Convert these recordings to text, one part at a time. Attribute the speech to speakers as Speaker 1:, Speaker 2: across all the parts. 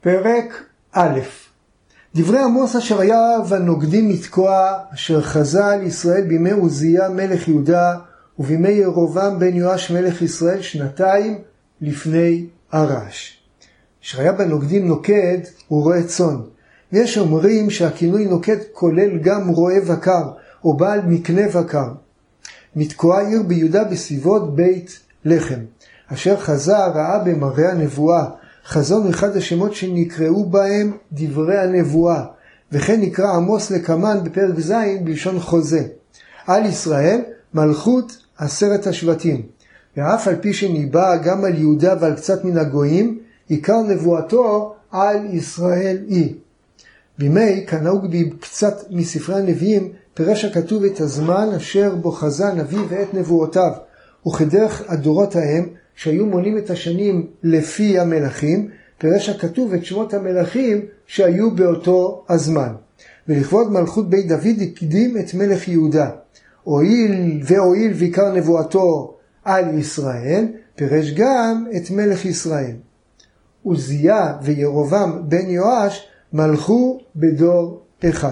Speaker 1: פרק א'. דברי עמוס אשר היה ונוגדים לתקוע, אשר חזה על ישראל בימי עוזיה מלך יהודה, ובימי ירובעם בן יואש מלך ישראל 2 לפני הרש. אשר היה בנוגדים נוקד הוא רועה צאן. ויש אומרים שהכינוי נוקד כולל גם רועה בקר, או בעל מקנה בקר. מתקוע עיר ביהודה בסביבות בית לחם, אשר חזה ראה במראה הנבואה. חזון אחד השמות שנקראו בהם דברי הנבואה, וכן נקרא עמוס לקמן בפרק ז' בלשון חוזה. על ישראל מלכות 10 השבטים, ואף על פי שניבא גם על יהודה ועל קצת מן הגויים, עיקר נבואתו על ישראל היא. בימי כנהוג בקצת מספרי הנביאים, פירש הכתוב את הזמן אשר בו חזה הנביא ואת נבואותיו, וכדרך הדורות ההם שהיו מונים את השנים לפי המלכים, פירש הכתוב את שמות המלכים שהיו באותו הזמן. ולכבוד מלכות בית דוד הקדים את מלך יהודה. הואיל ועיקר נבואתו על ישראל, פירש גם את מלך ישראל. עוזיה וירובעם בן יואש מלכו בדור אחד.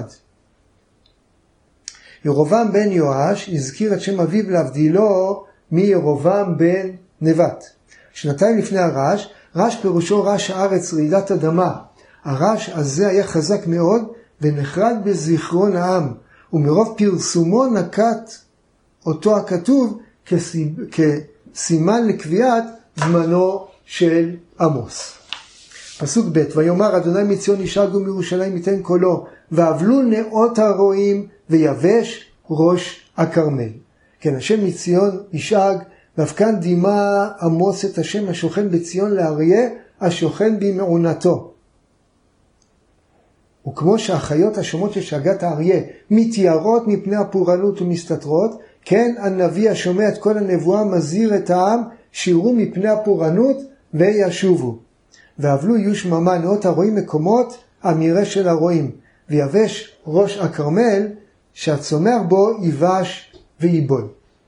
Speaker 1: ירובעם בן יואש הזכיר את שם אביו להבדילו מירובעם בן נבט. 2 לפני הרש, רש פירושו רש הארץ, רעידת אדמה. הרש הזה היה חזק מאוד ונחרד בזיכרון העם, ומרוב פרסומו נקט אותו הכתוב כסימן לקביעת זמנו של עמוס. פסוק ב' ויאמר אדוני מציון ישאגו מירושלים ייתן קולו, ואבלו נאות הרועים ויבש ראש הכרמל. כן, השם מציון ישאג, ואף כאן דימה עמוס את השם השוכן בציון לאריה השוכן במעונתו. וכמו שהחיות השומעות לשגת האריה מתיירות מפני הפורענות ומסתתרות, כן הנביא השומע את כל הנבואה מזהיר את העם שיראו מפני הפורענות וישובו. ואבלו יהיו שממה נאות הרועים מקומות המרעה של הרועים, ויבש ראש הכרמל שהצומח בו יבש ויבול.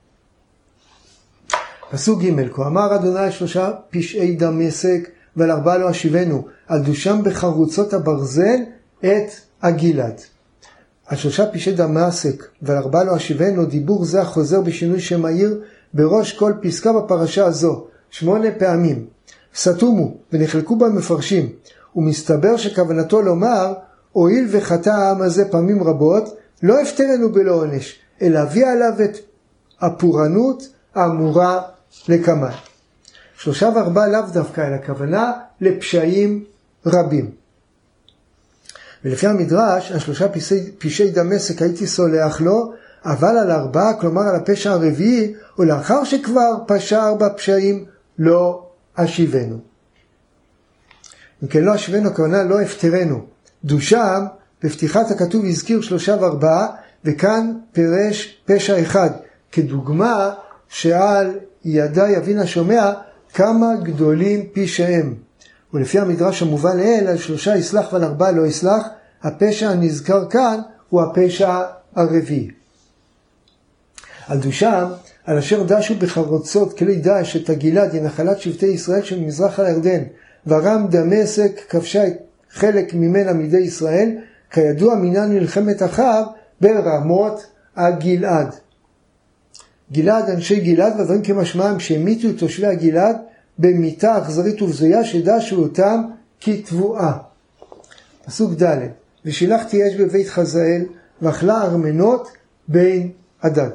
Speaker 1: פסוק ג' כה אמר אדוני 3 פשעי דמשק ועל 4 לא אשיבנו, על דושם בחרוצות הברזל את הגלעד. על 3 פשעי דמשק ועל 4 לא אשיבנו, דיבור זה החוזר בשינוי שם העיר בראש כל פסקה בפרשה הזו 8 פעמים. סתומו ונחלקו בה מפרשים, ומסתבר שכוונתו לומר הואיל וחטא העם הזה פעמים רבות, לא הפטרנו בלא עונש, אלא הביא עליו את הפורענות האמורה לקמן. 3 ו4 לאו דווקא, אלא הכוונה לפשעים רבים. ולפי המדרש, על 3 פשעי דמשק הייתי סולח לו, אבל על 4, כלומר על הפשע הרביעי, ולאחר שכבר פשע 4 פשעים, לא אשיבנו. אם כן לא אשיבנו, הכוונה לא הפטרנו. דושם, בפתיחת הכתוב הזכיר 3 ו4, וכאן פירש פשע אחד, כדוגמה שעל ידע יבין השומע כמה גדולים פשעיהם. ולפי המדרש המובן לעיל, על 3 יסלח ועל 4 לא יסלח, הפשע הנזכר כאן הוא הפשע הרביעי. על דושם, על אשר דשו בחרוצות כלי דש את הגלעד, נחלת שבטי ישראל שממזרח הירדן, ורם דמשק כבשה חלק ממנה מידי ישראל, כידוע מינן מלחמת אחר ברמות הגלעד. גלעד, אנשי גלעד, ודברים כמשמעם שהמיתו את תושבי הגלעד במיתה אכזרית ובזויה שדשו אותם כתבואה. פסוק ד' ושילחתי אש בבית חזאל ואכלה ארמנות בין עדד.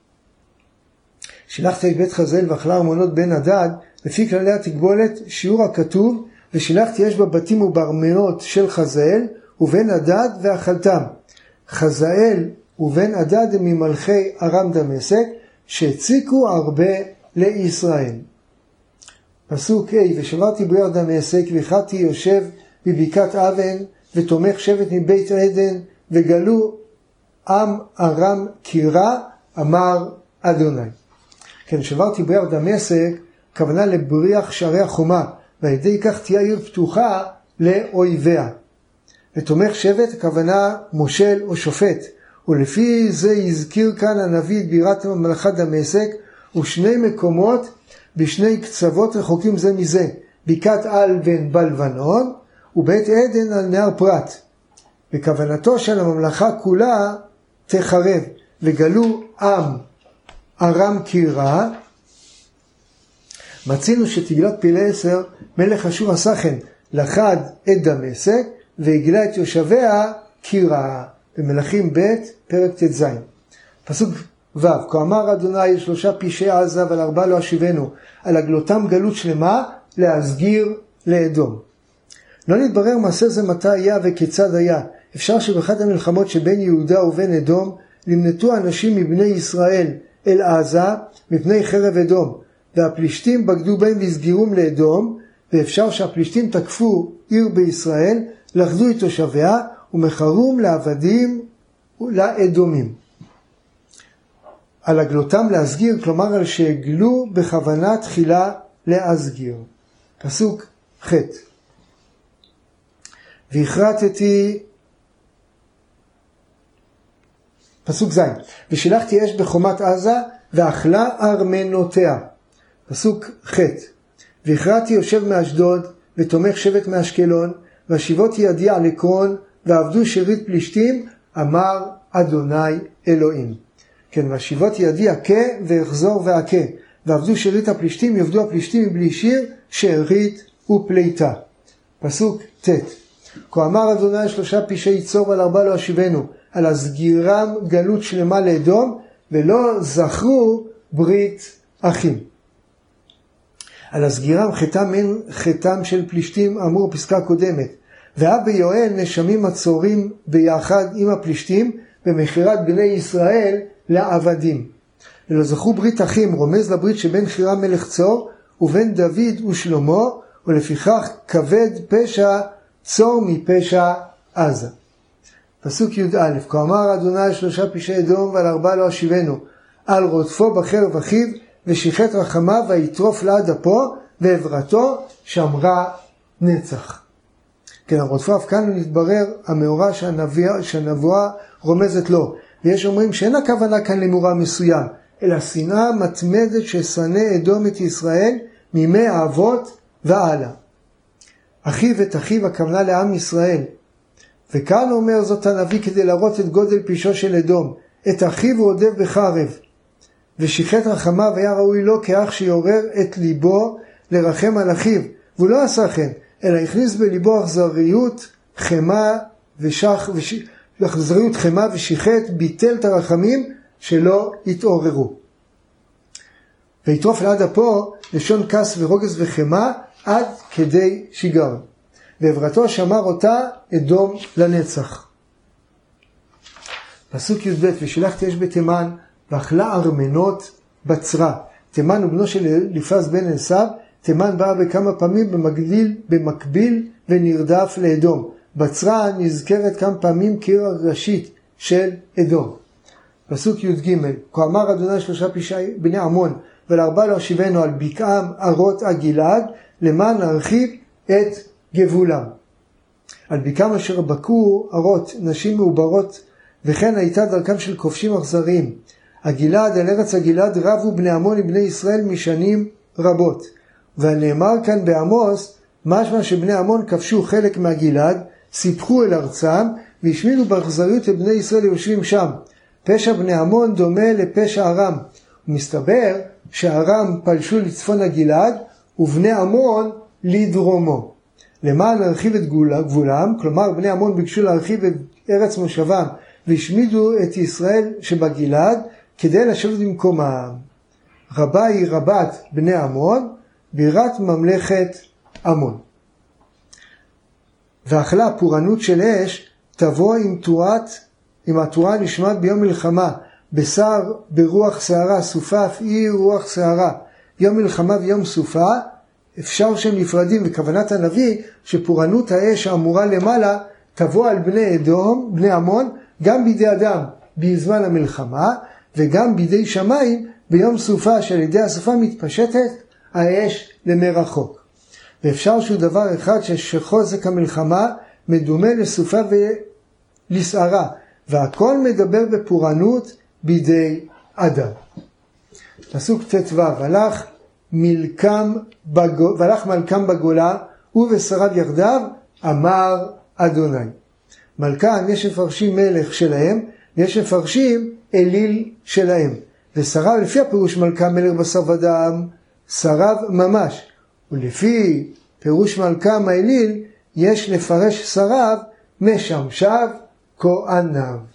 Speaker 1: שילחתי את בית חזאל ואכלה ארמנות בין עדד, לפי כללי התגבולת שיעור הכתוב ושילחתי אש בבתים ובארמנות של חזאל ובין עדד ואכלתם. חזאל ובין עדד הם ממלכי ארם דמשק שהציקו הרבה לישראל. פסוק ה' ושברתי ביער דמשק והכרתי יושב בבקעת אבן ותומך שבט מבית עדן וגלו עם ארם קירה אמר אדוני. כן, שברתי ביער דמשק כוונה לבריח שערי החומה, ועל ידי כך תהיה עיר פתוחה לאויביה. ותומך שבט הכוונה מושל או שופט, ולפי זה הזכיר כאן הנביא את בירת ממלכת דמשק, ושני מקומות בשני קצוות רחוקים זה מזה, בקעת אלבן בלבנון, ובית עדן על נהר פרת. וכוונתו של הממלכה כולה תחרב, וגלו עם ארם קירה. מצינו שתגלת פילעשר מלך אשור עשה כן, לחד את דמשק והגלה את יושביה קירה. במלכים ב' פרק ט"ז. פסוק ו', כה אמר אדוני 3 פשעי עזה ועל 4 לא אשיבנו, על הגלותם גלות שלמה להסגיר לאדום. לא נתברר מעשה זה מתי היה וכיצד היה. אפשר שבאחת המלחמות שבין יהודה ובין אדום נמנטו אנשים מבני ישראל אל עזה מפני חרב אדום, והפלישתים בגדו בהם והסגירום לאדום, ואפשר שהפלישתים תקפו עיר בישראל, לכדו את תושביה ומכרום לעבדים לאדומים. על הגלותם להסגיר, כלומר על שהגלו בכוונה תחילה להסגיר. פסוק ח' והכרתתי, פסוק ז', ושילחתי אש בחומת עזה ואכלה ארמנותיה. פסוק ח' והכרתי יושב מאשדוד ותומך שבט מאשקלון, והשיבות ידי על עקרון ועבדו שארית פלישתים, אמר אדוני אלוהים. כן, והשיבות ידי עכה ואחזור ועכה, ועבדו שארית הפלישתים, יעבדו הפלישתים מבלי שיר, שארית ופליטה. פסוק ט' כה אמר אדוני 3 פשעי צור ועל 4 לא אשיבנו, על הסגירם גלות שלמה לאדום, ולא זכרו ברית אחים. על הסגירם חטאם של פלישתים אמור פסקה קודמת, ואב ויואל נשמים הצורים ביחד עם הפלישתים במכירת בני ישראל לעבדים. ולא זכרו ברית אחים, רומז לברית שבין חירם מלך צור ובין דוד ושלמה, ולפיכך כבד פשע צור מפשע עזה. פסוק י"א, כה אמר אדוני 3 פשעי אדום ועל 4 לא אשיבנו, על רודפו בחרב אחיו ושיחת רחמיו ויטרוף לעד אפו ועברתו שמרה נצח. כן, הרודפו אף כאן נתברר המאורע שהנבואה רומזת לו, ויש אומרים שאין הכוונה כאן למאורע מסוים, אלא שנאה מתמדת ששנא אדום את ישראל מימי האבות והלאה. אחיו את אחיו הכוונה לעם ישראל, וכאן אומר זאת הנביא כדי להראות את גודל פשעו של אדום, את אחיו הוא רודף בחרב, ושיחת רחמיו היה ראוי לו כאח שיעורר את ליבו לרחם על אחיו, והוא לא עשה כן, אלא הכניס בליבו אכזריות חמה ושיחת, ביטל את הרחמים שלא התעוררו. ויטרוף לעד אפו לשון כס ורוגז וחמה עד כדי שיגר, ועברתו שמר אותה אדום לנצח. פסוק י"ב, ושילחתי אש בתימן ואכלה ארמנות בצרה. תימן הוא בנו של אליפז בן עשיו. תימן באה בכמה פעמים במקביל ונרדף לאדום. בצרה נזכרת כמה פעמים כעיר הראשית של אדום. פסוק י"ג, כה אמר אדוני 3 פשעי בני עמון ועל 4 לא אשיבנו, על בקעם ערות הגלעד למען נרחיב את גבולם. על בקעם אשר בקעו ערות נשים מעוברות, וכן הייתה דרכם של כובשים אכזריים. הגלעד, על ארץ הגלעד רבו בני עמון לבני ישראל משנים רבות. ונאמר כאן בעמוס, משמע שבני עמון כבשו חלק מהגלעד, סיפחו אל ארצם, והשמידו באכזריות את בני ישראל יושבים שם. פשע בני עמון דומה לפשע ארם. ומסתבר שארם פלשו לצפון הגלעד, ובני עמון לדרומו. למען להרחיב את גבולם, כלומר בני עמון ביקשו להרחיב את ארץ מושבם, והשמידו את ישראל שבגלעד, כדי לשבת במקומם. רבה היא רבת בני עמון, בירת ממלכת עמון. ואכלה פורענות של אש, תבוא עם התורה נשמעת ביום מלחמה, בשר ברוח שערה, סופה אף היא רוח שערה. יום מלחמה ויום סופה, אפשר שהם נפרדים, וכוונת הנביא שפורענות האש האמורה למעלה, תבוא על בני עמון, גם בידי אדם בזמן המלחמה, וגם בידי שמיים ביום סופה, שעל ידי הסופה מתפשטת האש למרחוק. ואפשר שהוא דבר אחד שחוזק המלחמה מדומה לסופה ולסערה, והכל מדבר בפורענות בידי אדם. פסוק ט"ו, והלך מלכם בגולה ובשריו יחדיו אמר אדוני. מלכן יש מפרשים מלך שלהם, יש מפרשים אליל שלהם. ושריו לפי הפירוש מלכה מלך בשר ודם, שריו ממש. ולפי פירוש מלכה מאליל, יש לפרש שריו משמשיו כהניו.